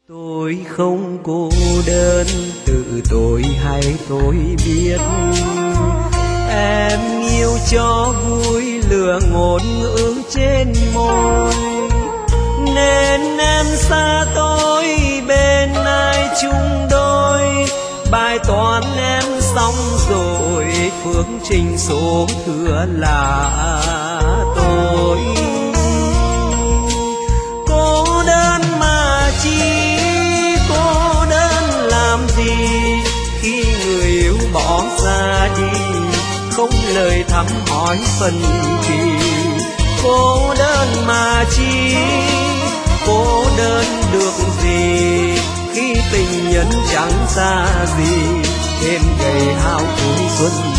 Tôi không cô đơn, tự tôi hay tôi biết. Em yêu cho vui, lừa ngôn ngữ trên môi, nên em xa tôi bên ai chung đôi. Bài toán em xong rồi, phương trình số thừa là tôi. Cô đơn mà chi, cô đơn làm gì, khi người yêu bỏ ra đi, không lời thăm hỏi phần kỳ. Cô đơn mà chi, cô đơn được gì, khi tình nhân chẳng xa gì, thêm gầy hao tuổi xuân